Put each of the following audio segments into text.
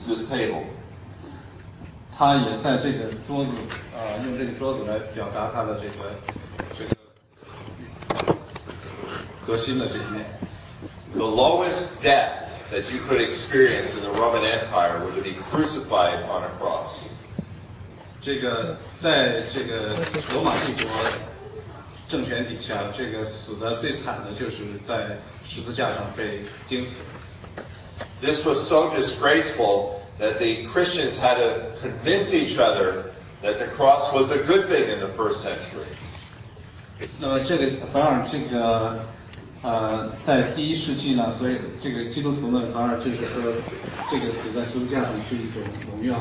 this table. 他也在这个桌子用这个桌子来表达他的这个核心的这一面。 The lowest death that you could experience in the Roman Empire was to be crucified on a cross. 这个在这个罗马帝国政权底下，这个死的最惨的就是在十字架上被钉死。 This was so disgraceful that the Christians had to convince each other that the cross was a good thing in the first century. 那么这个反而这个在第一世纪呢，所以这个基督徒呢反而就是说，这个死在十字架上是一种荣耀。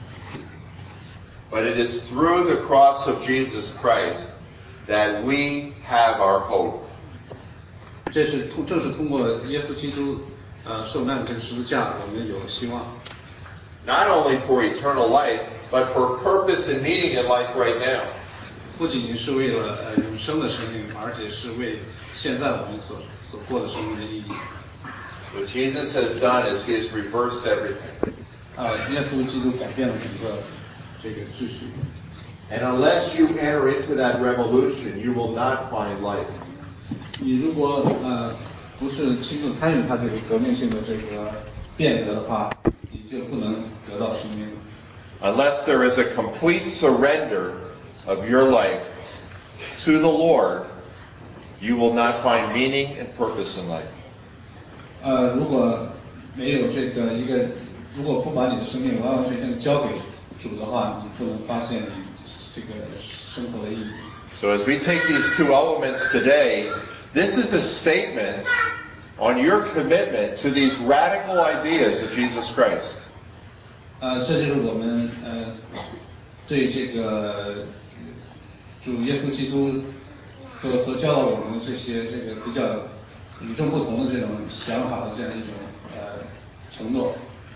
But it is through the cross of Jesus Christ that we have our hope. 正是通过耶稣基督受难的这个十字架，我们有希望。 Not only for eternal life, but for purpose and meaning in life right now. 不仅仅是为了永生的生命，而且是为现在我们所过的生命的意义。 What Jesus has done is He has reversed everything. 耶稣基督改变了整个这个秩序。 And unless you enter into that revolution, you will not find life. 你如果不是亲自参与他这个革命性的这个变革的话，你就不能得到生命。 Unless there is a complete surrender of your life to the Lord, you will not find meaning and purpose in life. 如果没有这个如果不把你的生命完完全全交给主的话，你不能发现你这个生活的意义。 So as we take these two elements today, this is a statement on your commitment to these radical ideas of Jesus Christ. 这就是我们对这个主耶稣基督所教导我们的这个比较与众不同的这种想法的这样一种承诺。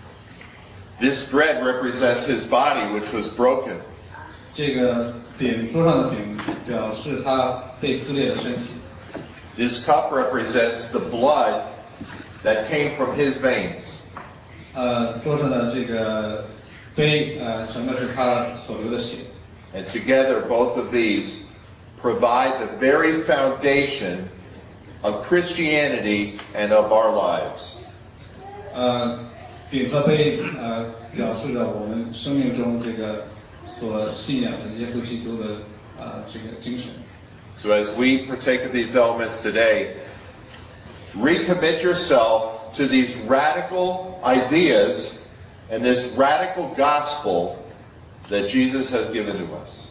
This bread represents His body, which was broken. 这个桌上的饼表示他被撕裂的身体。 This cup represents the blood that came from His veins. 桌上的这个杯盛的是他所流的血。 And together, both of these provide the very foundation of Christianity and of our lives. 饼和杯表示着我们生命中这个所信仰的耶稣基督的这个精神。 So as we partake of these elements today, recommit yourself to these radical ideas and this radical gospel that Jesus has given to us.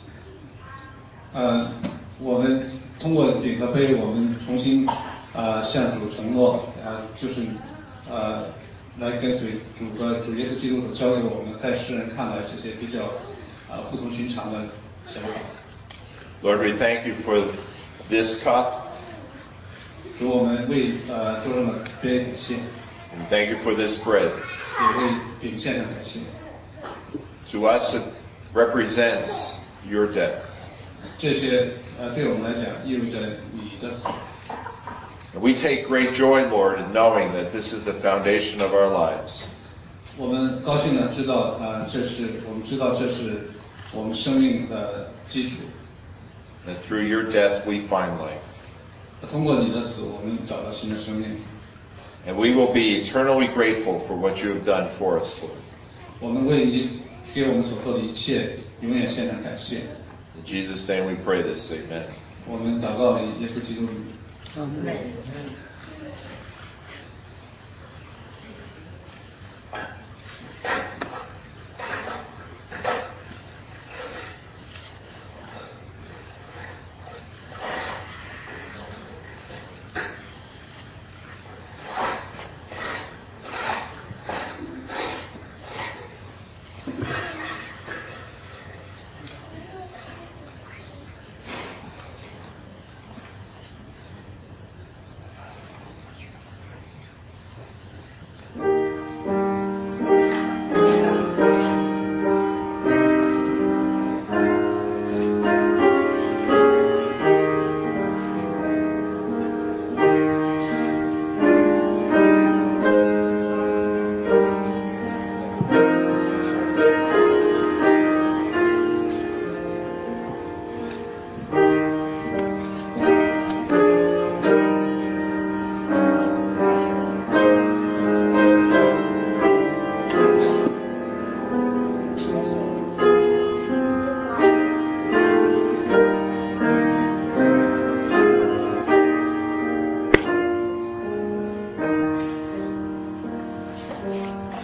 我们通过饼和杯，我们重新向主承诺，就是来跟随主和主耶稣基督所教给我们在世人看来这些比较不同寻常的想法。 Lord, we thank you for this cup. 主，我们为桌上的杯感谢。 And thank you for this bread. 也为饼献上感谢。 To us, it represents your death. 这些对我们来讲意味着你的死。 And we take great joy, Lord, in knowing that this is the foundation of our lives. 我们高兴地知道我们知道这是我们生命的基础。 That through your death we find life. 通过你的死，我们找到新的生命。 And we will be eternally grateful for what you have done for us, Lord. 我们为你给我们所做的一切永远献上感谢。 In Jesus' name we pray this, amen. 我们祷告以耶稣基督的名。Amen.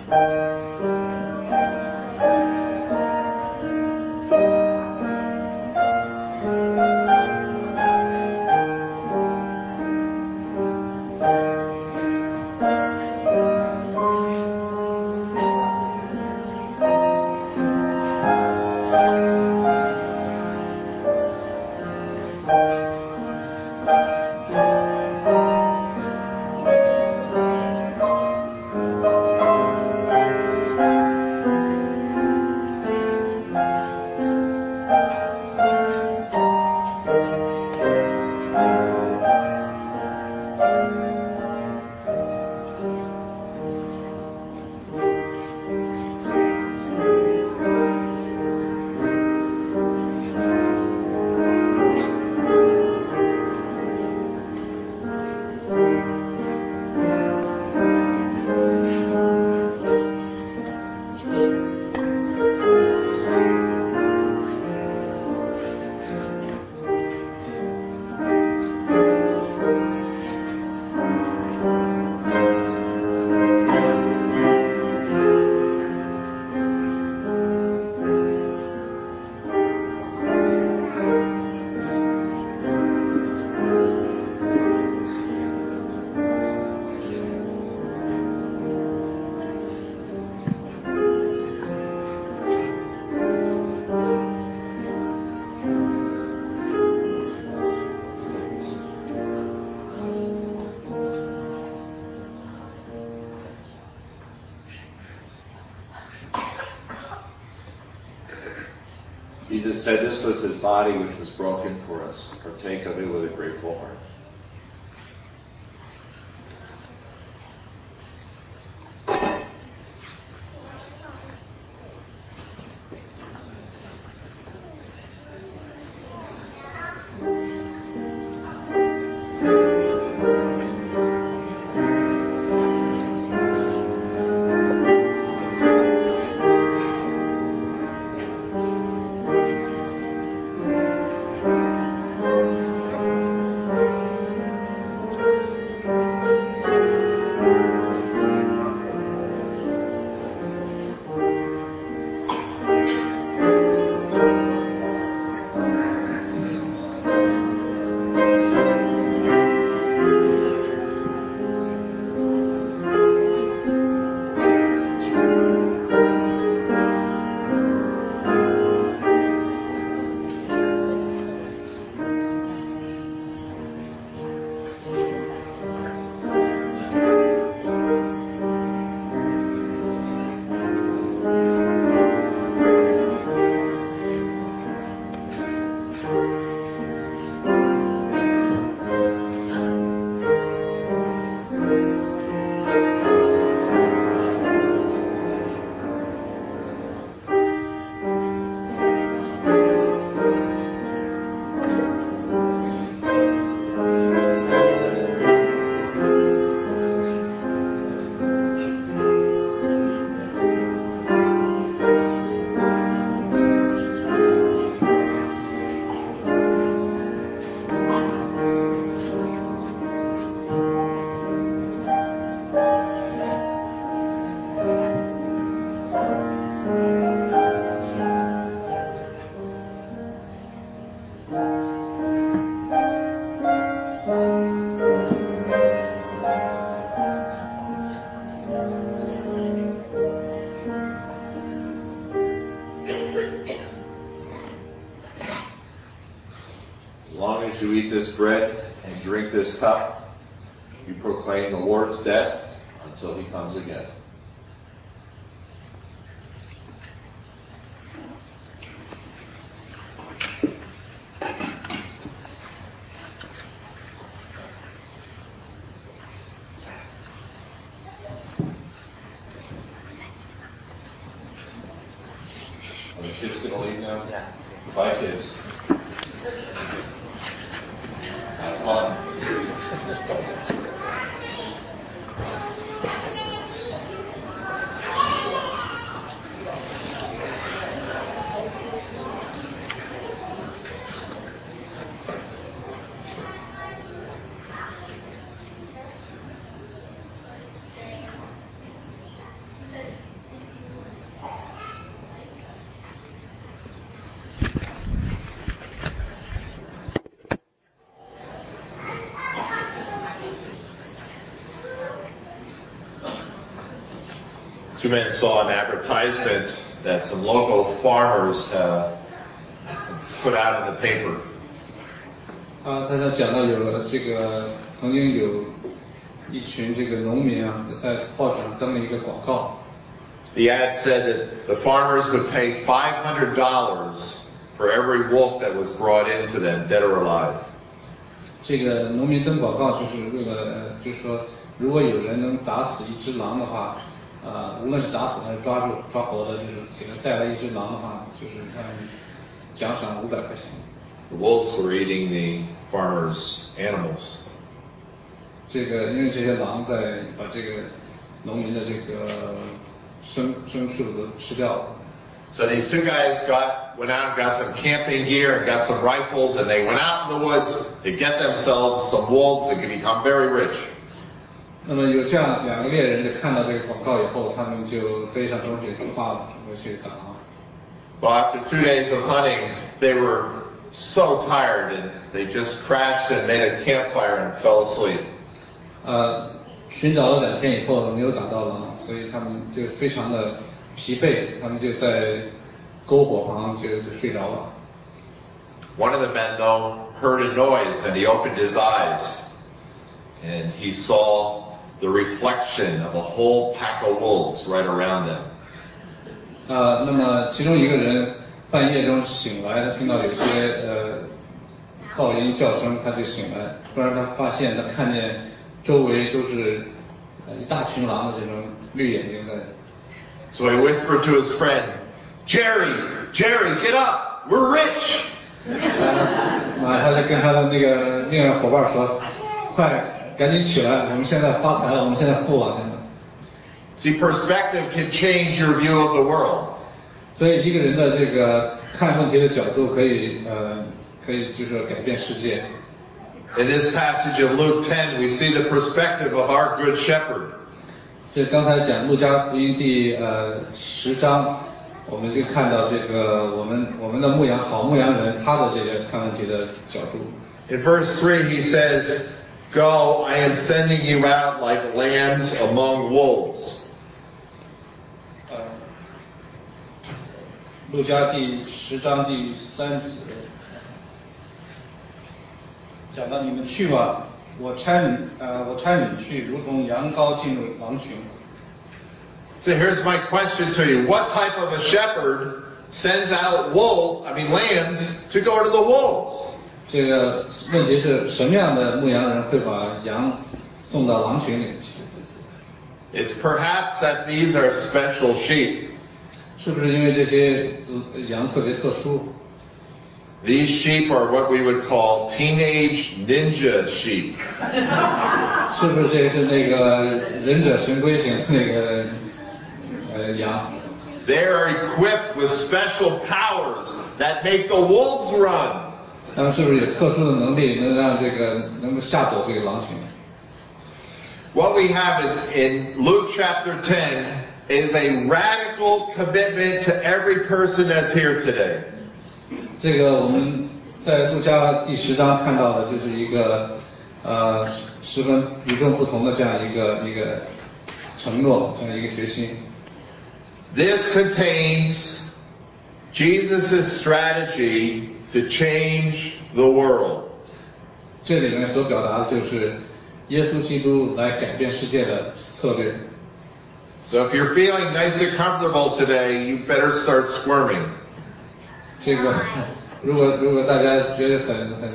Jesus said this was his body which was broken for us. Partake of it with a grateful heart. As you eat this bread and drink this cup, you proclaim the Lord's death until he comes again. Are the kids going to leave now? Yeah. Bye, kids. Have fun. Two men saw an advertisement that some local farmers put out in the paper. 他在讲到有这个曾经有一群这个农民啊，在报纸上登了一个广告。 The ad said that the farmers would pay $500 for every wolf that was brought into them, dead or alive. 这个农民登广告就是为了，就是说，如果有人能打死一只狼的话，无论是打死还是抓活的，就是给他带来一只狼的话，就是让奖赏500块钱。 The wolves were eating the farmers' animals. 这个因为这些狼在把这个农民的这个牲畜都吃掉了。 So these two guys went out and got some camping gear and got some rifles, and they went out in the woods to get themselves some wolves and could become very rich. 那么有这样2个猎人就看到这个广告以后，他们就背上东西出发了，准备去打狼。 Well, after 2 days of hunting, they were so tired and they just crashed and made a campfire and fell asleep. 寻找了2天以后没有打到狼，所以他们就非常的疲惫，他们就在篝火旁就睡着了。 One of the men, though, heard a noise and he opened his eyes and he saw the reflection of a whole pack of wolves right around them. 那么其中一个人半夜中醒来，他听到有些噪音叫声，他就醒来，突然他发现他看见周围都是一大群狼的这种绿眼睛在。 So he whispered to his friend, Jerry, get up, we're rich. 他就跟他的那个另外伙伴说，快赶紧起来，我们现在发财了，我们现在富了。 See, perspective can change your view of the world. 所以一个人的这个看问题的角度可以就是说改变世界。 In this passage of Luke 10, we see the perspective of our good shepherd. 这刚才讲路加福音第10章，我们就看到这个我们的好牧羊人他的这个看问题的角度。 In verse 3, he says, Go, I am sending you out like lambs among wolves. 路加第10章第3节讲到你们去吧，我差你们去，如同羊羔进入狼群。 So here's my question to you. What type of a shepherd sends out lambs to go to the wolves? 这个问题是什么样的牧羊人会把羊送到狼群里去？ It's perhaps that these are special sheep. 是不是因为这些羊特别特殊？ These sheep are what we would call teenage ninja sheep. 是不是这是那个忍者神龟型那个羊？ They are equipped with special powers that make the wolves run. 他们是不是有特殊的能力，能够吓躲这个狼群？ What we have in Luke chapter 10 is a radical commitment to every person that's here today. 这个我们在路加第10章看到的就是一个十分与众不同的这样一个承诺，这样一个决心。 This contains Jesus' strategy to change the world. 这里面所表达的就是耶稣基督来改变世界的策略。 So if you're feeling nice and comfortable today, you better start squirming. 这个如果大家觉得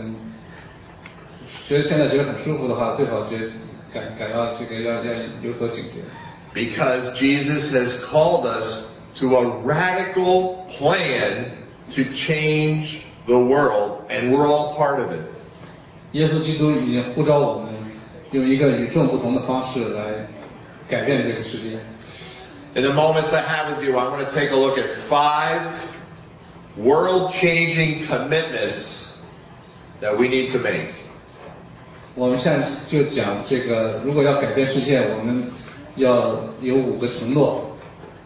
现在觉得很舒服的话，最好感到这个要有所警觉。 Because Jesus has called us to a radical plan to change the world, and we're all part of it. 耶稣基督已经呼召我们用一个与众不同的方式来改变这个世界。 In the moments I have with you, I want to take a look at 5 world-changing commitments that we need to make. 我们现在就讲这个，如果要改变世界，我们要有5个承诺。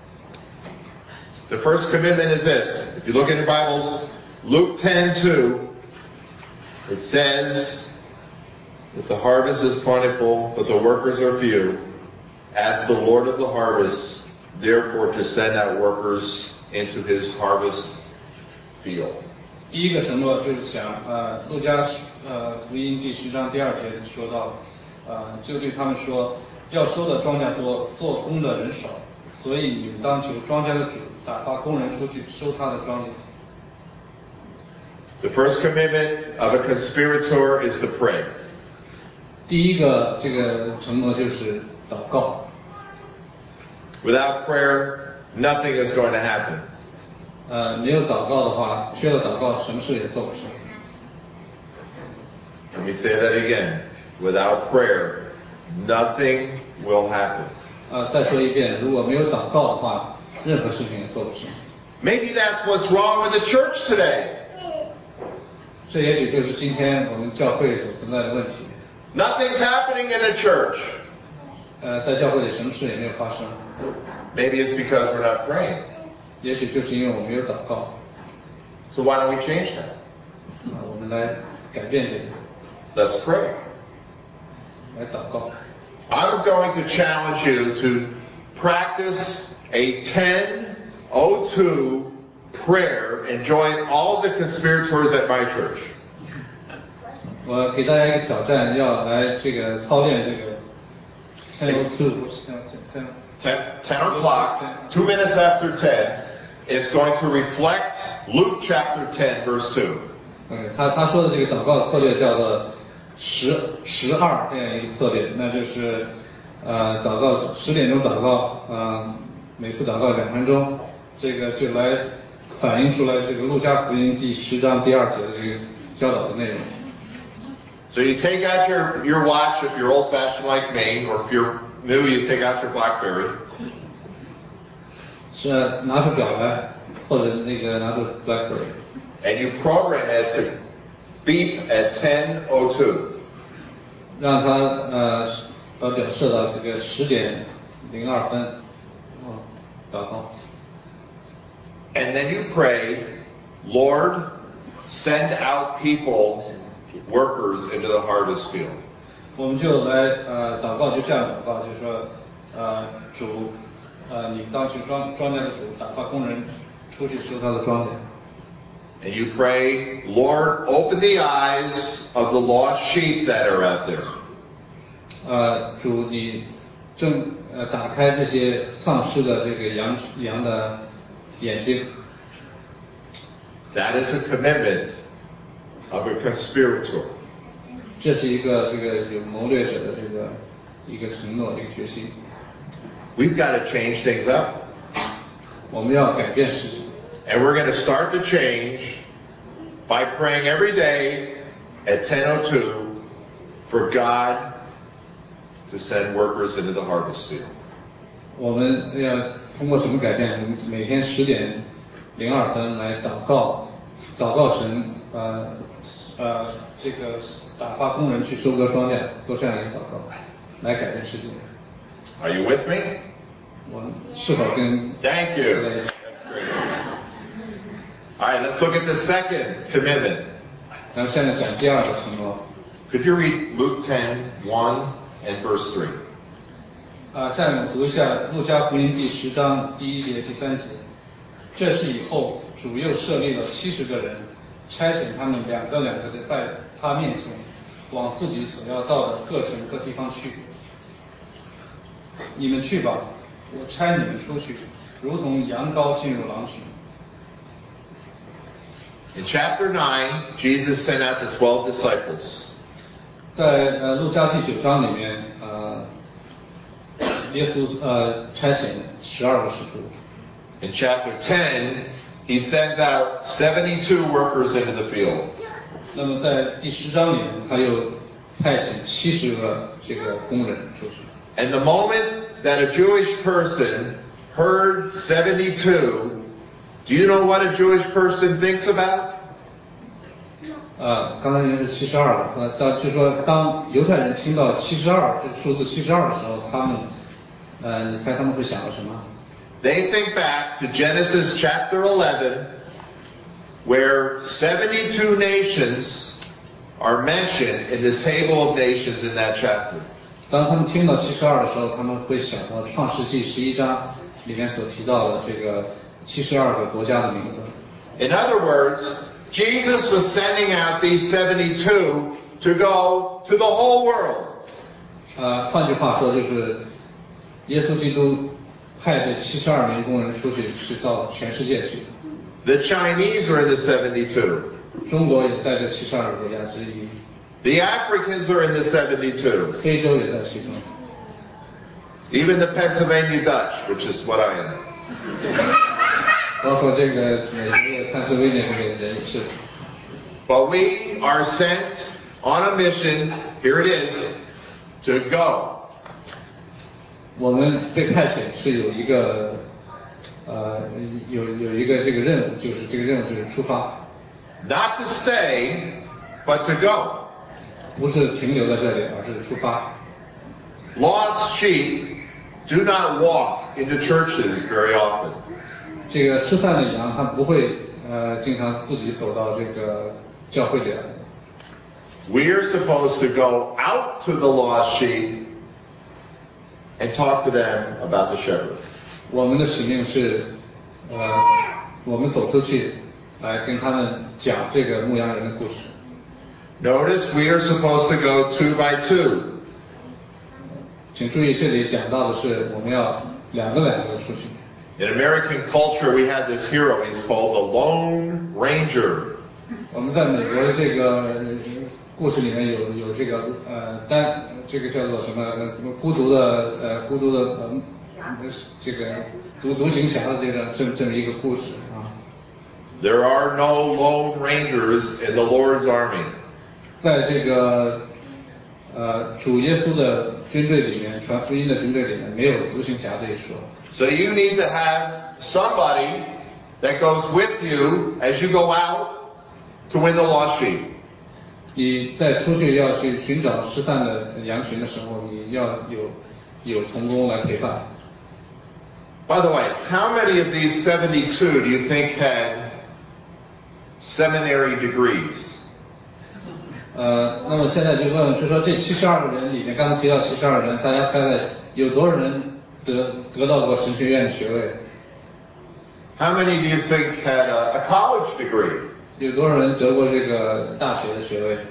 The first commitment is this. If you look in your Bibles, Luke 10:2, it says that the harvest is plentiful, but the workers are few. Ask the Lord of the harvest, therefore to send out workers into his harvest field. 第一个承诺就是讲，路加福音第10章第2节说到，就对他们说，要收的庄稼多，做工的人少，所以你们当求庄稼的主打发工人出去收他的庄稼。 The first commitment of a conspirator is to pray. 第一个这个承诺就是祷告。 Without prayer, nothing is going to happen. 没有祷告的话，缺了祷告，什么事也做不成。 Let me say that again. Without prayer, nothing will happen. 再说一遍，如果没有祷告的话，任何事情也做不成。 Maybe that's what's wrong with the church today. 这也许就是今天我们教会所存在的问题。 Nothing's happening in the church. 在教会里什么事也没有发生。 Maybe it's because we're not praying. 也许就是因为我们没有祷告。 So why don't we change that? 我们来改变这个。 Let's pray. 来祷告。 I'm going to challenge you to practice a 10:02 prayer and join all the conspirators at my church. 我给大家一个挑战，要来这个操练这个 10:02 10 o'clock, 2 minutes after 10, it's going to reflect Luke chapter 10, verse 2. 他说的这个祷告策略叫做12这样一个策略，那就是祷告10点钟祷告，每次祷告2分钟，这个就来反映出来这个路加福音第10章第2节的这个教导的内容。 So you take out your watch if you're old-fashioned like me, or if you're new, you take out your BlackBerry. 是拿出表来，或者那个拿出 BlackBerry. And you program it to beep at 10:02. 让它把表设到这个10点02分，祷告。 And then you pray, Lord, send out people, workers into the harvest field. 我们就来祷告，就这样祷告，就是说主你当去庄稼的主打发工人出去收他的庄稼。 And you pray, Lord, open the eyes of the lost sheep that are out there. 主你正打开这些丧失的这个羊的眼睛。 That is a commitment of a conspirator. 这是一个这个有谋略者的这个一个承诺，一个决心。 We've got to change things up. 我们要改变事情。 And we're going to start the change by praying every day at 10:02 for God to send workers into the harvest field. 我们要通过什么改变？我们每天10点02分来祷告神，这个打发工人去收割庄稼，做这样一个祷告，来改变世界。 Are you with me? 我们是否跟 Thank you. That's great. All right, let's look at the second commitment. 然后现在讲第二个承诺。 Could you read Luke 10:1 and verse 3? 下面我读一下路加福音第10章第1节第3节。这是以后主又设立了70个人，差遣他们两个的在他面前，往自己所要到的各城各地方去。你们去吧，我差你们出去，如同羊羔进入狼群。 In chapter 9, Jesus sent out the 12 disciples. 在路加第9章里面，耶稣差遣12个使徒。 In chapter 10, he sends out 72 workers into the field. 那么在第10章里面，他又派遣70个这个工人出去。 And the moment that a Jewish person heard 72, do you know what a Jewish person thinks about? 刚才人是72了，就是说当犹太人听到72这个数字72的时候，他们你猜他们会想到什么？ They think back to Genesis chapter 11, where 72 nations are mentioned in the table of nations in that chapter. 当他们听到72的时候，他们会想到创世纪11章里面所提到的这个72个国家的名字。 In other words, Jesus was sending out these 72 to go to the whole world. 换句话说，就是耶稣基督派这72名工人出去是到全世界去。 The Chinese are in the 72. 中国也在这72个国家之一。 The Africans are in the 72. 非洲也在其中。 Even the Pennsylvania Dutch, which is what I am. 包括这个美国的潘斯威尼亚这个人也是。 But we are sent on a mission, here it is, to go. 我们被派遣是有一个有一个这个任务，就是这个任务就是出发。 Not to stay, but to go. 不是停留在这里，而是出发。 Lost sheep do not walk into churches very often. 这个失散的羊，它不会经常自己走到这个教会里来。 We're supposed to go out to the lost sheep and talk to them about the shepherd. 我们的使命是，我们走出去，来跟他们讲这个牧羊人的故事。 Notice we are supposed to go 2 by 2. 请注意，这里讲到的是我们要两个出去。 In American culture, we have this hero. He's called the Lone Ranger. 我们在美国的这个故事里面有这个这个叫做什么孤独的这个独行侠的这么一个故事啊。 There are no Lone Rangers in the Lord's army. 在这个主耶稣的军队里面，传福音的军队里面没有独行侠这一说。 So you need to have somebody that goes with you as you go out to win the lost sheep. 你在出去要去寻找失散的羊群的时候，你要有同工来陪伴。 By the way, how many of these 72 do you think had seminary degrees? 那么现在就说这72个人里面，刚才提到72人，大家猜猜有多少人得到过神学院的学位？ How many do you think had a college degree? 有多少人得过这个大学的学位？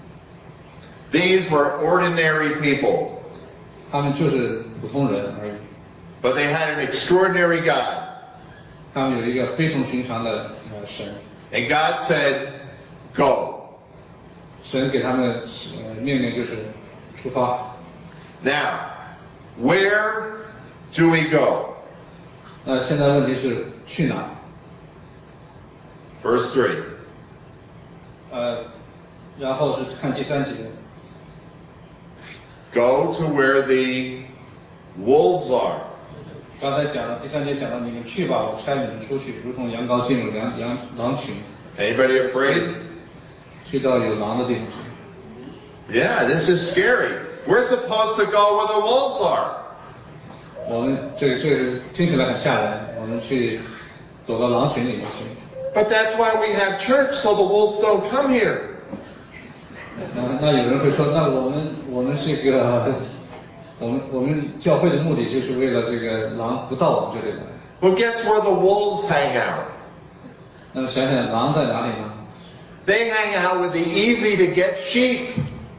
These were ordinary people. 他们就是普通人而已。 But they had an extraordinary God. 他们有一个非同寻常的神。 And God said, go. 神给他们的命令就是出发。 Now, where do we go? 那现在问题是去哪 ？Verse 3. 然后是看第3节。 Go to where the wolves are. 刚才讲了第3节讲到你们去吧，我差你们出去，如同羊羔进入狼群。 Anybody afraid? 去到有狼的地方去。 Yeah, this is scary. We're supposed to go where the wolves are. 我们这个听起来很吓人，我们去走到狼群里面去。 But that's why we have church, so the wolves don't come here. 那有人会说，那我们这个我们教会的目的就是为了这个狼不到我们这里来。 Well, guess where the wolves hang out? 那么想想狼在哪里呢？ They hang out with the easy to get sheep.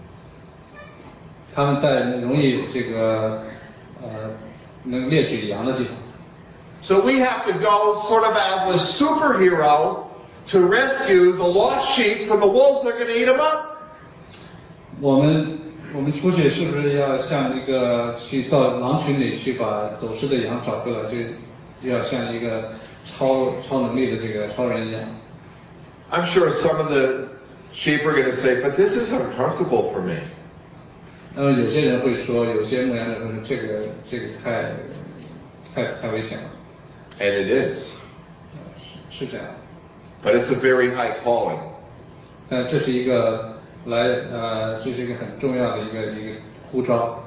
他们在容易这个能猎取羊的地方。 So we have to go sort of as a superhero to rescue the lost sheep from the wolves that are going to eat them up. 我们出去是不是要像一个去到狼群里去把走失的羊找回来，就要像一个超能力的这个超人一样。 I'm sure some of the sheep are going to say, but this is uncomfortable for me. 那么有些人会说，有些牧羊人会说，这个太危险了。 And it is. 是这样。 But it's a very high calling. 但这是一个这是一个很重要的一个呼召。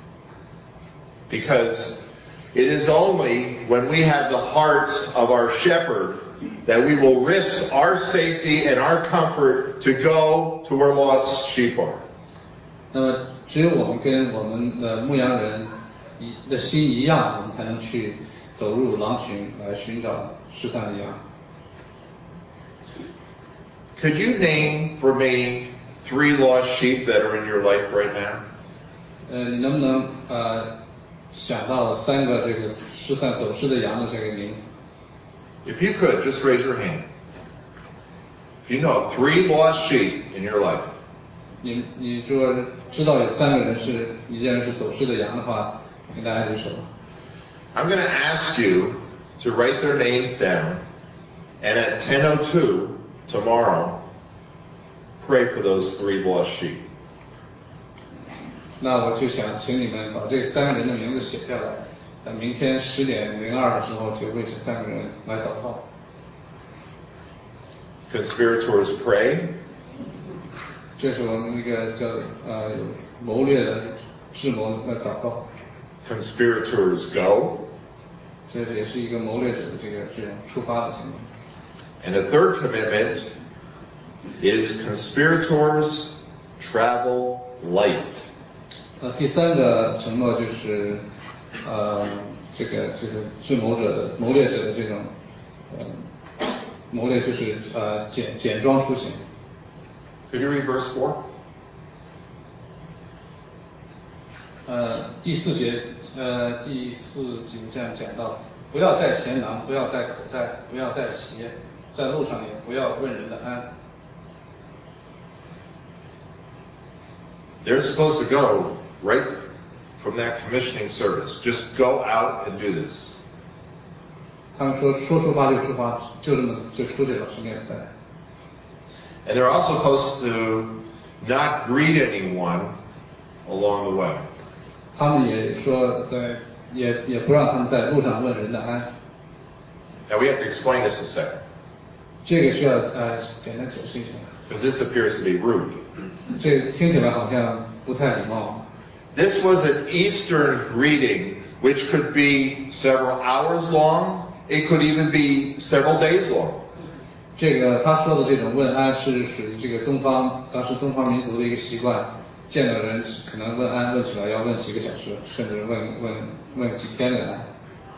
Because it is only when we have the heart of our shepherd that we will risk our safety and our comfort to go to where lost sheep are. 那么只有我们跟我们的牧羊人的心一样，我们才能去走入狼群来寻找失散的羊。 Could you name for me 3 lost sheep that are in your life right now? 你能不能想到3个这个失散走失的羊的这个名字？ If you could, just raise your hand. If you know 3 lost sheep in your life. 你如果知道有3个人是你认为是走失的羊的话，请大家举手。 I'm going to ask you to write their names down, and at 10:02 tomorrow, pray for those 3 lost sheep. 那我就想请你们把这3个人的名字写下来，明天10:02的时候就为这3个人来祷告。 Conspirators pray. 这是我们那个叫有谋略的智谋来祷告。 Conspirators go. 这也是一个谋略者的这种出发的行为。 And the third commitment is conspirators travel light. 第3个承诺就是这个智谋者的谋略者的这种谋略就是简装出行。 Could you read verse 4? 第4节这样讲到，不要带钱囊，不要带口袋，不要带鞋，在路上也不要问人的安。 They're supposed to go right from that commissioning service. Just go out and do this. 他们说出发就出发，就这么就出去了，什么也不带。 And they're also supposed to not greet anyone along the way. 他们也说也不让他们在路上问人的安。 Now we have to explain this a second. 这个需要简单解释一下。 Because this appears to be rude. 这个听起来好像不太礼貌。 This was an Eastern greeting which could be several hours long. It could even be several days long. 这个他说的这种问安是属于这个当时东方民族的一个习惯，见到人可能问安问起来要问几个小时，甚至问几天的安。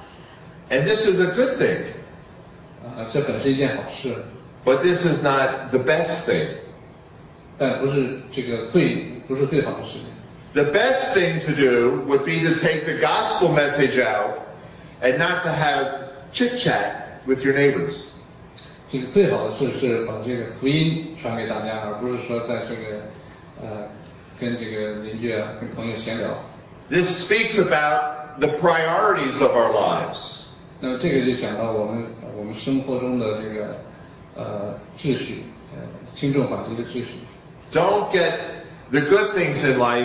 And this is a good thing. 这本是一件好事。 But this is not the best thing. 但不是最好的事情。 The best thing to do would be to take the gospel message out and not to have chit-chat with your neighbors. 这个最好的事是把这个福音传给大家，而不是说在这个跟这个邻居啊、跟朋友闲聊。 This speaks about the priorities of our lives. 那么这个就讲到我们生活中的这个秩序，轻重缓急的秩序。 Don't get the good things in life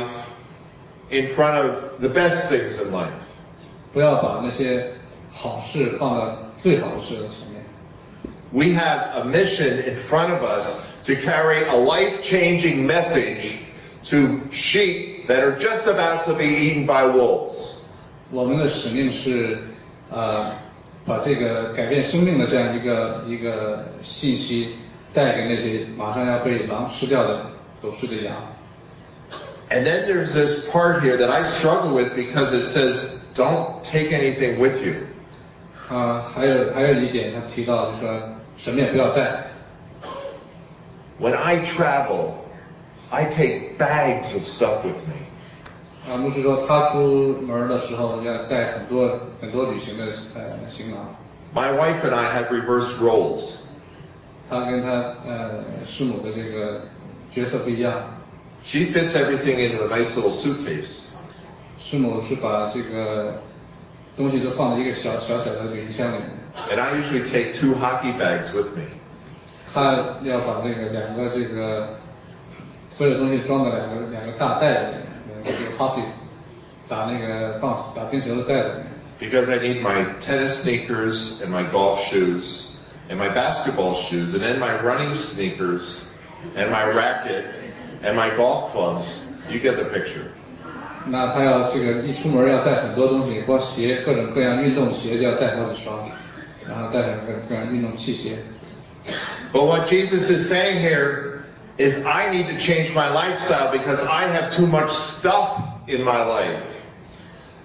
in front of the best things in life. 不要把那些好事放到最好的事的前面。 We have a mission in front of us to carry a life-changing message to sheep that are just about to be eaten by wolves. 我们的使命是把这个改变生命的这样一个信息带给那些马上要被狼吃掉的走失的羊。 And then there's this part here that I struggle with because it says, don't take anything with you. 还有一点他提到就是说什么也不要带。 When I travel, I take bags of stuff with me. 牧师说他出门的时候要带很多旅行的行囊。 My wife and I have reversed roles. 他跟他师母的这个角色不一样。 She fits everything into a nice little suitcase. 师母是把这个东西都放在一个小的旅行箱里面。 And I usually take 2 hockey bags with me. 他要把这个2个这个所有东西装在两个大袋子里面，这个 hockey 打冰球的袋子里面。 Because I need my tennis sneakers and my golf shoes and my basketball shoes and then my running sneakers and my racket and my golf clubs. You get the picture. 那他要这个一出门要带很多东西，光鞋各种各样运动鞋就要带好几双，然后带上各样运动器械。 But what Jesus is saying here is I need to change my lifestyle because I have too much stuff in my life.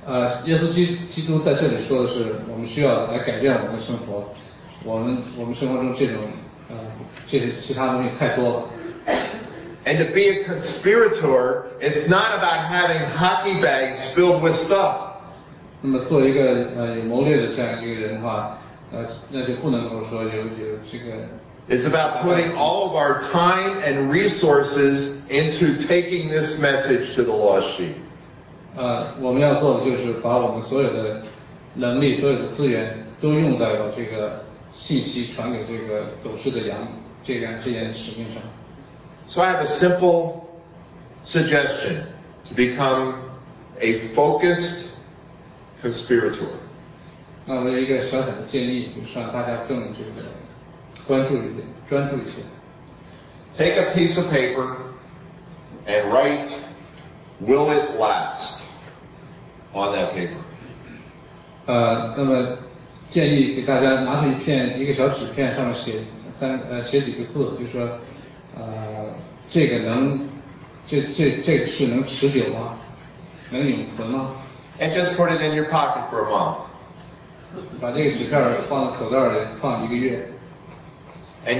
耶稣基督在这里说的是，我们需要来改变我们的生活。我们生活中这种这些其他东西太多了。 And to be a conspirator, it's not about having hockey bags filled with stuff. 那么做一个有谋略的这样一个人的话，那就不能够说有这个。 It's about putting all of our time and resources into taking this message to the lost sheep. 我们要做的就是把我们所有的能力、所有的资源都用在把这个信息传给这个走失的羊这件使命上。 So I have a simple suggestion to become a focused conspirator. 我有一个小小的建议，就是让大家更这个关注一点，专注一些。 Take a piece of paper and write, "Will it last?" on that paper. 那么建议给大家拿出一个小纸片，上面写几个字，就是说，这个是能持久吗？能永存吗？ And just put it in your pocket for a month. 把这个纸片放到口袋里放1个月。 And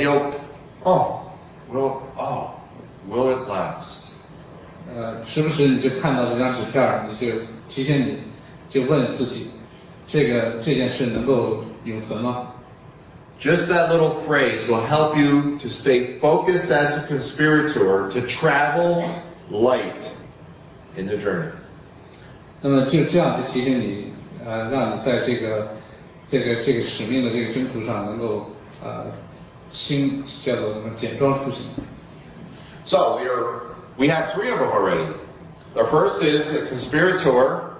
will it last? 时不时你就看到这张纸片，你就提醒你，就问自己，这件事能够永存吗？ Just that little phrase will help you to stay focused as a conspirator to travel light in the journey. 那么就这样就提醒你，让你在这个使命的这个征途上能够叫做什么简装出行。 So we have 3 of them already. The first is a conspirator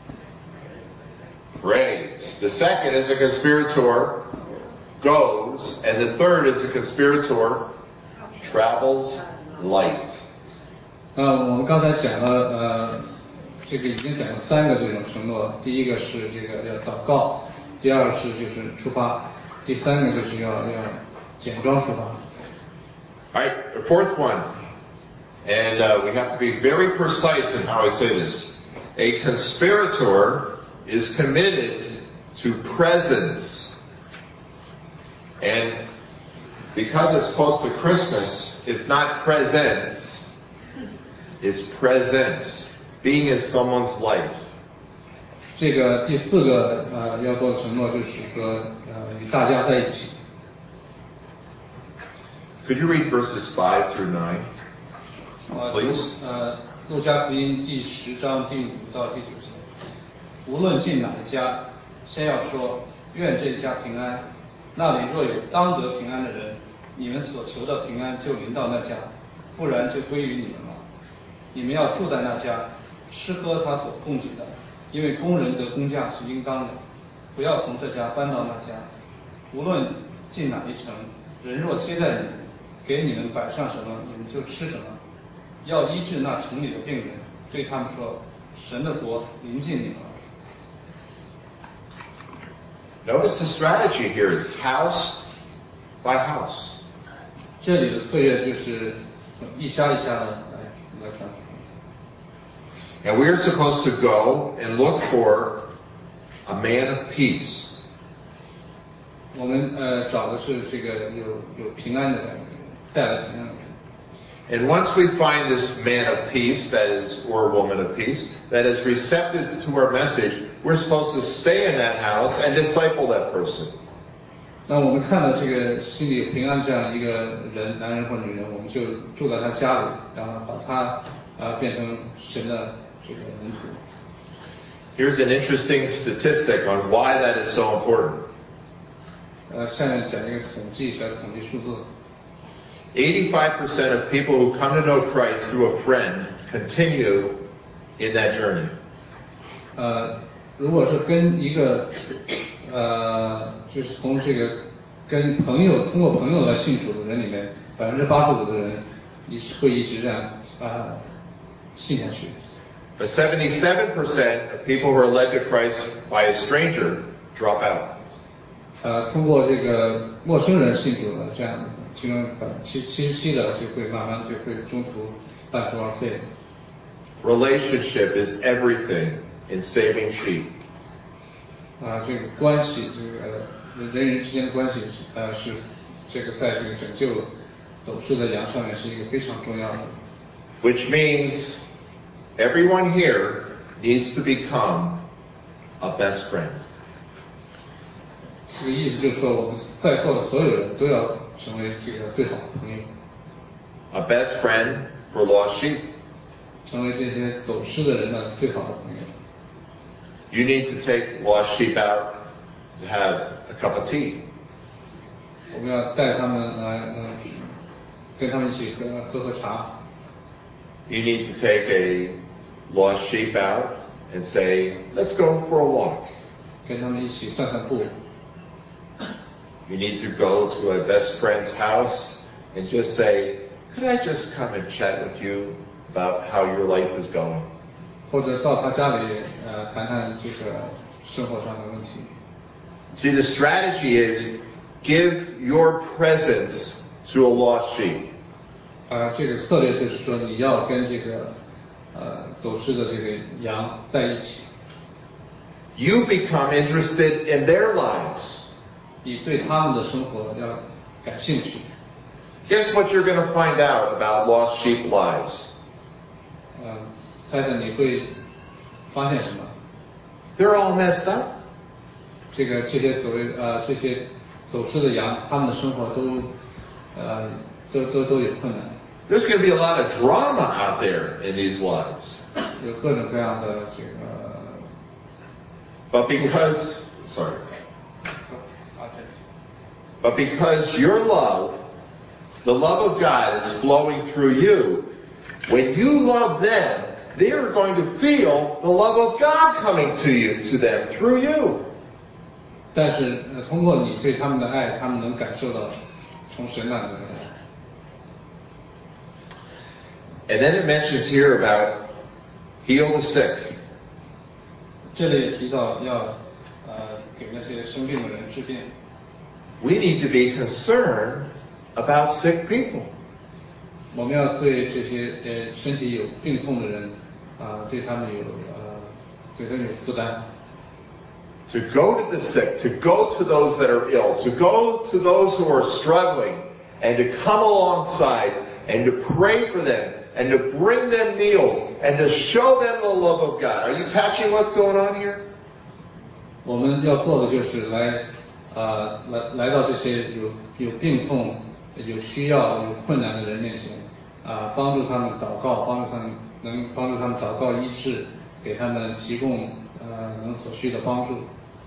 prays. The second is a conspirator goes, and the third is a conspirator travels light. 我们刚才讲了这个已经讲了3个这种承诺，第一个是这个要祷告，第二个是就是出发，第3个就是要简装出发。 All right, the 4th one, and we have to be very precise in how I say this. A conspirator is committed to presence. And because it's close to Christmas, it's not presents, it's presence. Being in someone's life. 这个第4个要做的承诺就是说与大家在一起。 Could you read verses 5 through 9, please? 路加福音第10章第5到第9节。无论进哪一家，先要说愿这一家平安。那里若有当得平安的人，你们所求的平安就临到那家，不然就归于你们了。你们要住在那家，吃喝他所供给的，因为工人得工价是应当的。不要从这家搬到那家。无论进哪一城，人若接待你们，给你们摆上什么，你们就吃什么。要医治那城里的病人，对他们说，神的国临近你们了。 Notice the strategy here. It's house by house. 这里的策略就是一家一家的来传。 And we are supposed to go and look for a man of peace. 我们找的是这个有平安的人，带来平安的人。 And once we find this man of peace, or woman of peace, that is receptive to our message, we're supposed to stay in that house and disciple that person. 那我们看到这个心里有平安这样一个人，男人或女人，我们就住在他家里，然后把他变成神的这个门徒。 Here's an interesting statistic on why that is so important. 下面讲一个统计数字。 85% of people who come to know Christ through a friend continue in that journey. 如果是跟一个就是从这个通过朋友来信主的人里面，85%的人会一直这样信下去。 But 77% of people who are led to Christ by a stranger drop out. 通过这个陌生人信主的这样的，其中77%的就会慢慢就会中途半途而废。 Relationship is everything in saving sheep. 这个关系，人与人之间的关系，是这个在这个拯救走失的羊上面是一个非常重要的。 Which means everyone here needs to become a best friend. 这个意思就是说，我们在座的所有人都要成为这个最好的朋友。 A best friend for lost sheep. 成为这些走失的人的最好的朋友。 You need to take lost sheep out to have a cup of tea. 我们要带他们来，跟他们一起喝茶。 You need to take a lost sheep out and say, let's go for a walk. 跟他们一起散散步。 You need to go to a best friend's house and just say, could I just come and chat with you about how your life is going? 或者到他家里，谈谈这个生活上的问题。 See, the strategy is give your presence to a lost sheep. 这个策略就是说，你要跟这个走失的这个羊在一起。 You become interested in their lives. 你对他们的生活要感兴趣。 Guess what you're going to find out about lost sheep lives? 猜猜你会发现什么？ They're all messed up. 这些所谓这些走失的羊，他们的生活都有困难。 There's going to be a lot of drama out there in these lives. 有各种各样的这个。 But because your love, the love of God is flowing through you, when you love them, they are going to feel the love of God coming to them through you. 但是通过你对他们的爱，他们能感受到从神那里的爱。 And then it mentions here about heal the sick. 这里也提到要给那些生病的人治病。 We need to be concerned about sick people. 我们要对这些身体有病痛的人，对他们有负担。 To go to the sick, to go to those that are ill, to go to those who are struggling, and to come alongside and to pray for them, and to bring them meals, and to show them the love of God. Are you catching what's going on here? 我们要做的就是来到这些有病痛、有需要、有困难的人面前，帮助他们祷告，帮助他们祷告医治，给他们提供能所需的帮助。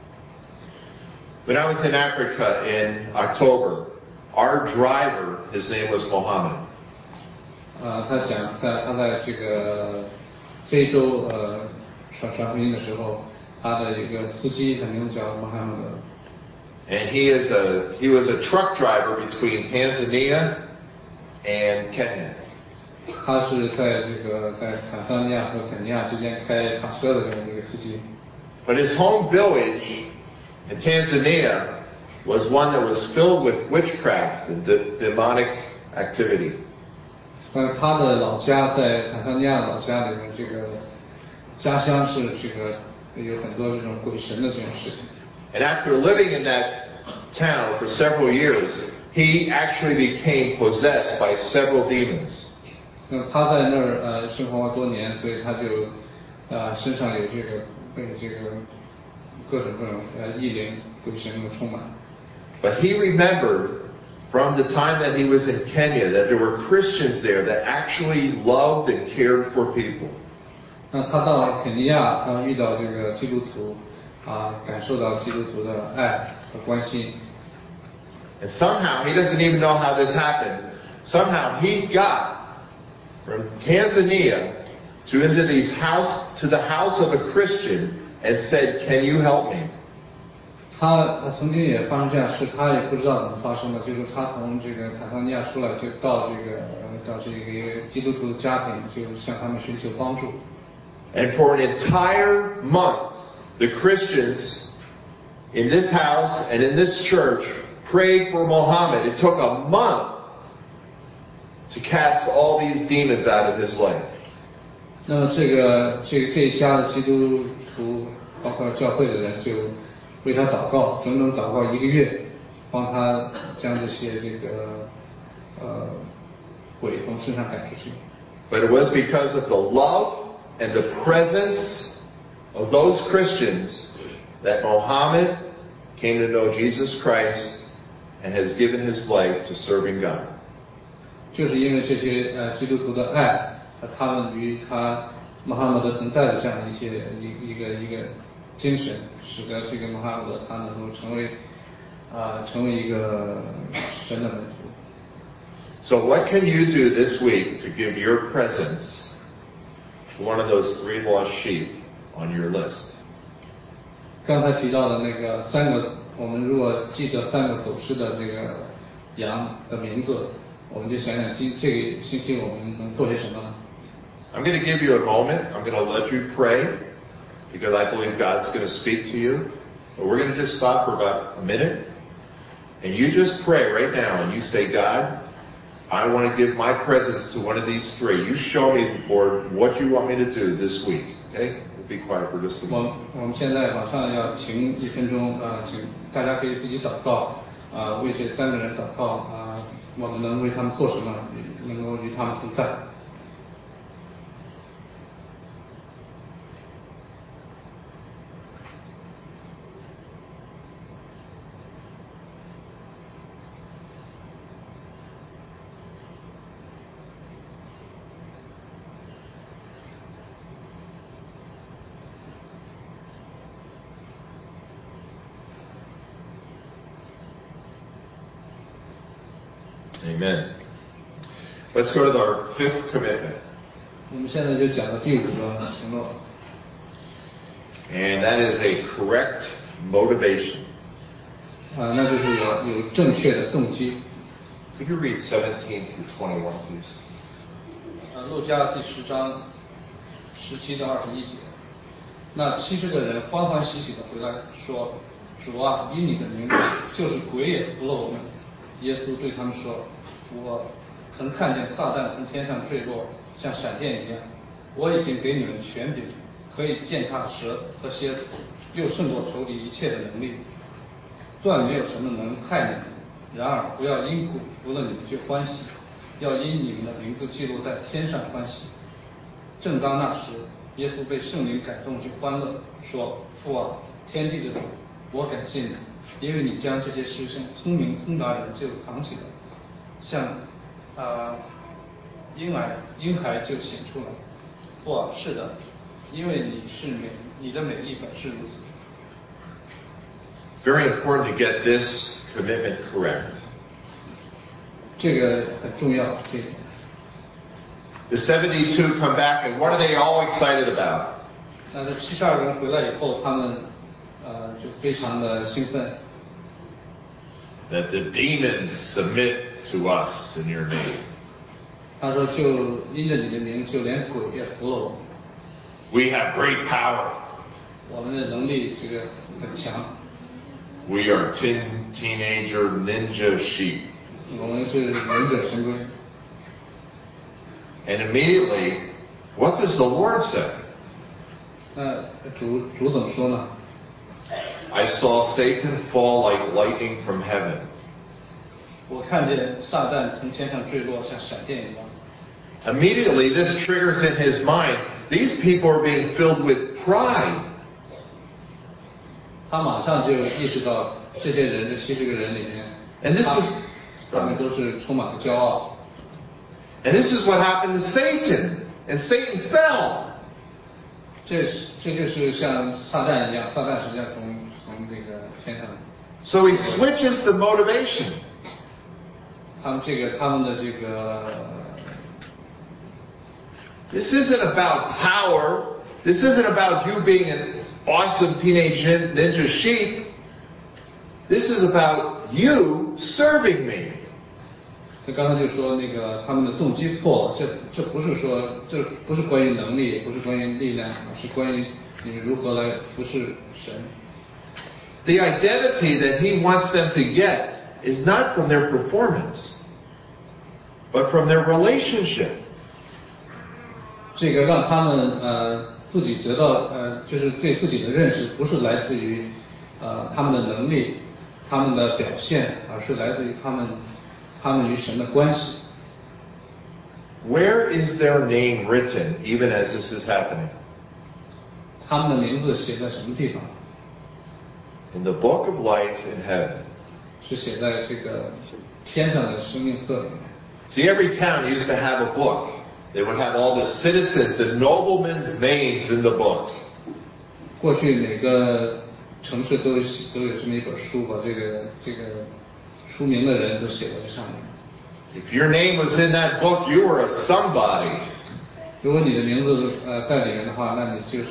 When I was in Africa in October, our driver, his name was Mohammed. 他在这个非洲传福音的时候，他的一个司机他名叫Mohammed。 And he was a truck driver between Tanzania and Kenya. 他是在坦桑尼亚和肯尼亚之间开卡车的这么一个司机。 But his home village in Tanzania was one that was filled with witchcraft and demonic activity. 但是他的老家在坦桑尼亚老家里面，这个家乡是这个有很多这种鬼神的这种事情。 And after living in that town for several years, he actually became possessed by several demons. 那他在那儿生活多年，所以他就身上有这个被这个各种异灵鬼神的充满。 But he remembered from the time that he was in Kenya that there were Christians there that actually loved and cared for people. 那他到肯尼亚，他遇到这个基督徒，感受到基督徒的爱和关心。 And somehow, he doesn't even know how this happened, somehow he got from Tanzania to the house of a Christian and said, can you help me? 他曾经也发生这样事，他也不知道怎么发生的，就是他从这个坦桑尼亚出来，就到这个基督徒的家庭，就向他们寻求帮助。 And for an entire month, the Christians in this house and in this church prayed for Mohammed. It took a month to cast all these demons out of his life. 那么这一家的基督徒，包括教会的人就为他祷告，整整祷告1个月，帮他将这些鬼从身上赶出去。 But it was because of the love and the presence of those Christians that Muhammad came to know Jesus Christ and has given his life to serving God. 就是因为这些基督徒的爱和他们与他穆罕默德同在的这样一个精神，使得这个穆罕默德他能够成为一个神的门徒。 So what can you do this week to give your presence to one of those 3 lost sheep on your list? 刚才提到的那个3个，我们如果记得3个走失的这个羊的名字，我们就想想这个星期我们能做些什么呢？ I'm going to give you a moment. I'm going to let you pray because I believe God's going to speak to you. But we're going to just stop for about a minute. And you just pray right now and you say, God, I want to give my presence to one of these 3. You show me, Lord, what you want me to do this week. Okay? We'll be quiet for just a moment. 我们现在马上要停1分钟，请大家可以自己祷告，为这3个人祷告，我们能为他们做什么，能够与他们同在。 Amen. Let's go to our 5th commitment. 我们现在就讲到第5个承诺。 And that is a correct motivation. 那就是有正确的动机。 Could you read 17 through 21, please? 路加第10章17到21节。那70个人欢欢喜喜地回来说：“主啊，因你的名字，就是鬼也服了我们。”耶稣对他们说：“我曾看见撒旦从天上坠落，像闪电一样。我已经给你们权柄，可以践踏蛇和蝎子，又胜过仇敌一切的能力，断没有什么能害你们。然而不要因鬼服了你们就欢喜，要因你们的名字记录在天上欢喜。”正当那时，耶稣被圣灵感动，就欢乐，说：“父啊，天地的主，我感谢你，因为你将这些事向聪明通达人就藏起来，像婴孩就显出来。父啊，是的，因为你的美意本是如此。” It's very important to get this commitment correct. 这个很重要，这个。 The 72 come back, and what are they all excited about? 那这72个人回来以后，他们就非常的兴奋。 That the demons submit to us in your name. 他说：“就因着你的名，就连鬼也服了我们。” We have great power. 我们的能力这个很强。 We are teenager ninja sheep. 我们是忍者神龟。 And immediately, what does the Lord say? 那主怎么说呢？ I saw Satan fall like lightning from heaven. 我看见撒旦从天上坠落，像闪电一样。 Immediately, this triggers in his mind, these people are being filled with pride. 他马上就意识到这些人，这70个人里面， And this is 他们都是充满了骄傲。 And this is what happened to Satan. And Satan fell. 这就是像撒旦一样，撒旦实际上从这个天上。 So he switches the motivation. 他们的这个。 This isn't about power. This isn't about you being an awesome teenage ninja sheep. This is about you serving me. 他刚才就说他们的动机错了，这不是关于能力，也不是关于力量，是关于你们如何来服侍神。 The identity that he wants them to get is not from their performance, but from their relationship. 这个让他们自己得到就是对自己的认识不是来自于他们的能力、他们的表现，而是来自于他们与神的关系。 Where is their name written, even as this is happening? 他们的名字写在什么地方？ In the book of life in heaven. 是写在这个天上的生命册里面。 See, every town used to have a book. They would have all the citizens, the noblemen's names in the book. 过去每个城市都有这么一本书，把这个出名的人都写在这上面。 If your name was in that book, you were a somebody. 如果你的名字在里面的话，那你就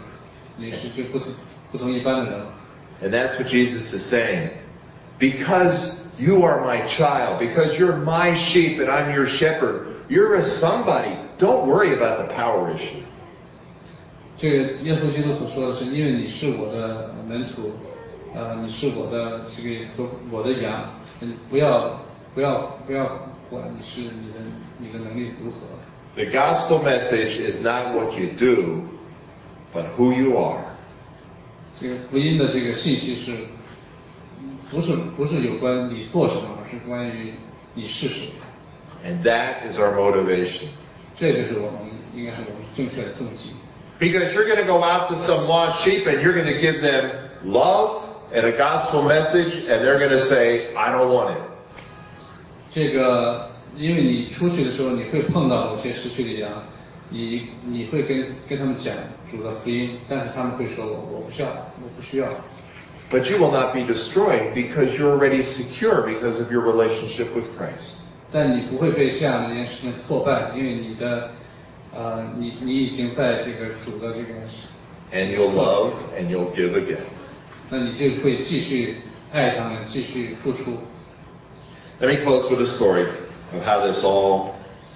不同一般的人。 And that's what Jesus is saying. Because you are my child, because you're my sheep and I'm your shepherd, you're a somebody. Don't worry about the power issue. 这个耶稣基督所说的是，因为你是我的门徒，你是我的我的羊，不要管你的能力如何。 The gospel message is not what you do, but who you are. 这个福音的这个信息不是有关你做什么，而是关于你是谁。 And that is our motivation. 这就是应该是我们正确的动机。 Because you're going to go out to some lost sheep and you're going to give them love and a gospel message, and they're going to say, I don't want it. 这个，因为你出去的时候，你会碰到某些失去的羊，你会跟他们讲主的福音，但是他们会说我不需要。 But you will not be destroyed because you're already secure because of your relationship with Christ. 但你不会被这样的一件事情挫败，因为你已经在这个主的这个。 And you'll love and you'll give again. 那你就会继续爱他们，继续付出。 Let me close with a story of how this all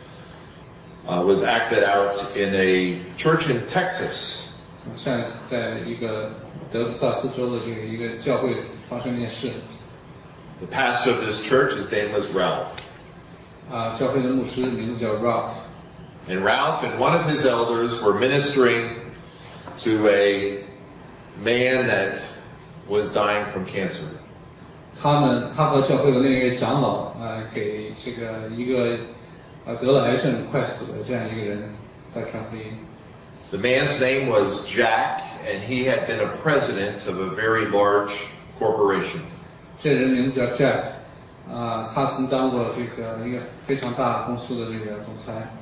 was acted out in a church in Texas. 像在一个德克萨斯州的这个一个教会发生一件事。 The pastor of this church, his name was Ralph. 教会的牧师名字叫 Ralph. And Ralph and one of his elders were ministering to a man that was dying from cancer. 他和教会的那位长老给这个一个得了癌症快死的这样一个人在传福音。 The man's name was Jack, and he had been a president of a very large corporation. 这人名字叫 Jack， 他曾当过这个一个非常大公司的这个总裁。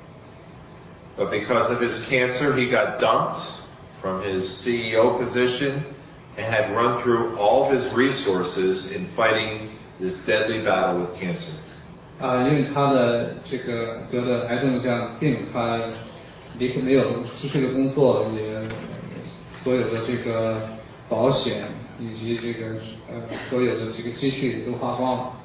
But because of his cancer, he got dumped from his CEO position and had run through all his resources in fighting this deadly battle with cancer. 因为他的这个得了癌症的这样病，他没有失去了工作，也所有的这个保险以及这个所有的这个积蓄都花光了。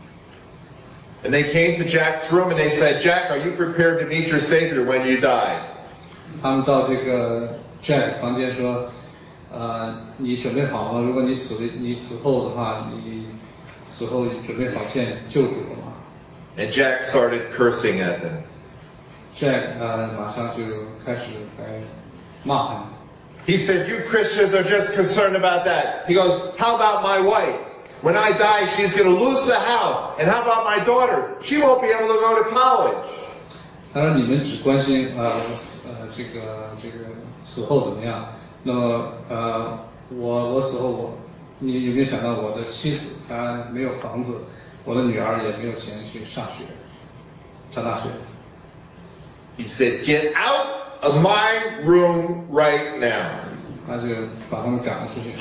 And they came to Jack's room and they said, Jack, are you prepared to meet your Savior when you die? 他们到这个 Jack 房间说，你准备好了？如果你死后的话，你死后准备好见救主了吗？ And Jack started cursing at them. Jack 马上就开始来骂他们。 He said, you Christians are just concerned about that. He goes, how about my wife? When I die, she's going to lose the house. And how about my daughter? She won't be able to go to college. 他说你们只关心这个死后怎么样？那么我死后你有没有想到我的妻子她没有房子，我的女儿也没有钱去上大学。 He said, get out of my room right now. 他就把他们赶了出去。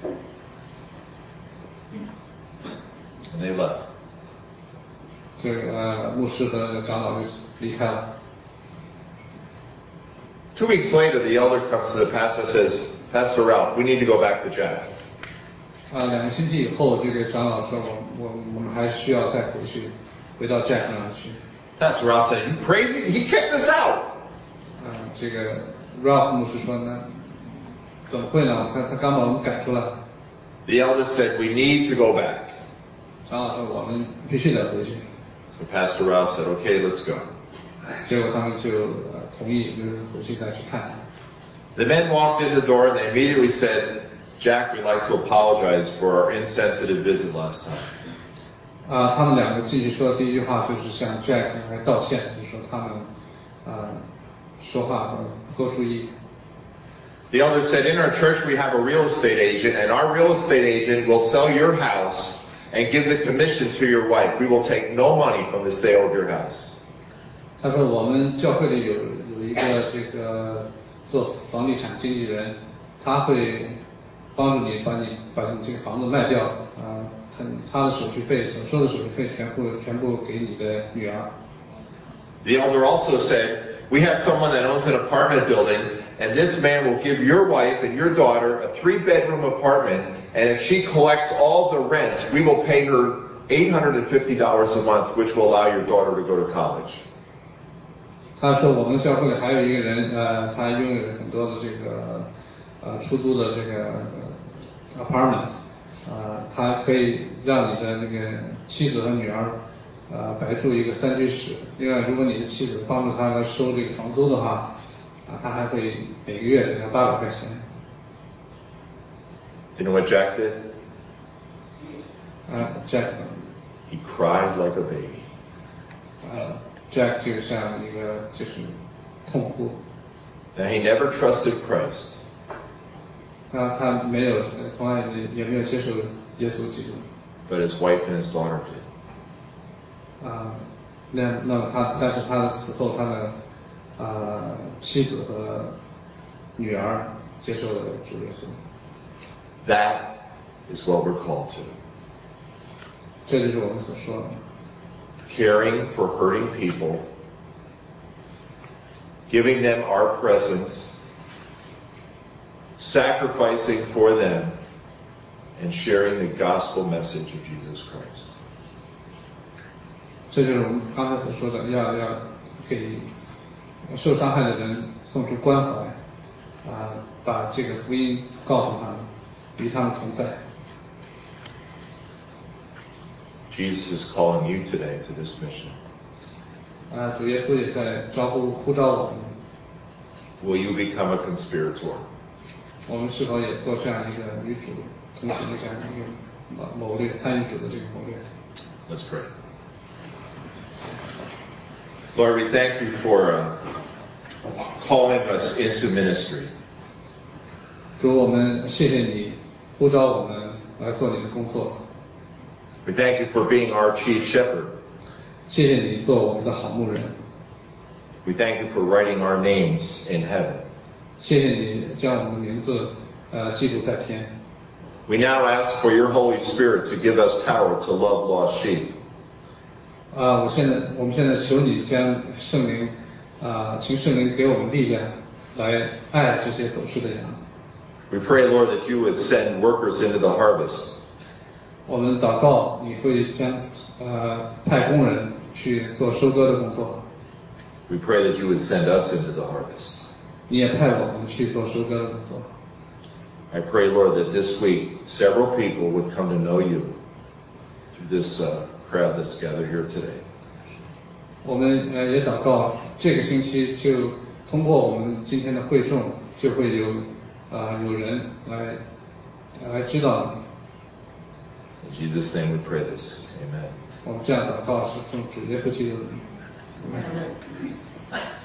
And they left. 这个牧师和长老就离开了。 2 weeks later, the elder comes to the pastor and says, Pastor Ralph, we need to go back to Jack. 2个星期以后，这个长老说我们还需要再回到 Jack 那里去。 Pastor Ralph said, you crazy? He kicked us out. 这个 Ralph 牧师说那怎么会呢？他刚把我们赶出来。 The elder said, we need to go back. 长老说我们必须得回去。 So Pastor Ralph said, okay, let's go. 结果他们就同意，就是回去再去看。 The men walked in the door and they immediately said, Jack, we'd like to apologize for our insensitive visit last time. 他们两个进去说的第一句话就是向 Jack 来道歉，就说他们说话不够注意。 The elders said, in our church we have a real estate agent, and our real estate agent will sell your house and give the commission to your wife. We will take no money from the sale of your house. 他说我们教会里有一个这个做房地产经纪人，他会帮助你把你这个房子卖掉，他的手续费所收的手续费全部给你的女儿。 The elder also said, we have someone that owns an apartment building, and this man will give your wife and your daughter a 3-bedroom apartment, and if she collects all the rents, we will pay her $850 a month, which will allow your daughter to go to college. 他说我们教会里还有一个人，他拥有很多的这个出租的这个apartment，他可以让你的那个妻子和女儿白住一个3居室。另外，如果你的妻子帮助他来收这个房租的话，他还会每个月给他800块钱。 You know what Jack did? Jack. He cried like a baby. Jack 就像一个就是痛哭。 Now he never trusted Christ. 他没有，从来也没有接受耶稣基督。 But his wife and his daughter did. 但是他的死后，他的妻子和女儿接受了主耶稣。 That is what we're called to. 这就是我们所说的。 Caring for hurting people, giving them our presence, sacrificing for them, and sharing the gospel message of Jesus Christ. 这就是我们刚才所说的，要给受伤害的人送出关怀，把这个福音告诉他们，与他们同在。 Jesus is calling you today to this mission. 主耶稣也在呼召我们。 Will you become a conspirator? 我们是否也做这样一个与主同行的这样一个谋略，参与主的这个谋略 Let's pray. Lord, we thank you for calling us into ministry. 主，我们谢谢你呼召我们来做你的工作。 We thank you for being our chief shepherd. 谢谢你做我们的好牧人。 We thank you for writing our names in heaven. 谢谢你将我们的名字记录在天。 We now ask for your Holy Spirit to give us power to love lost sheep. 我们现在求你将圣灵请圣灵给我们力量，来爱这些走失的羊。 We pray, Lord, that you would send workers into the harvest. 我们祷告，你会将派工人去做收割的工作。 We pray that you would send us into the harvest. 你也派我们去做收割的工作。 I pray, Lord, that this week several people would come to know you through this crowd that's gathered here today. 我们也祷告，这个星期就通过我们今天的会众，就会有人来知道你。 In Jesus' name we pray this. Amen. 我们这样祷告是奉主耶稣基督的名。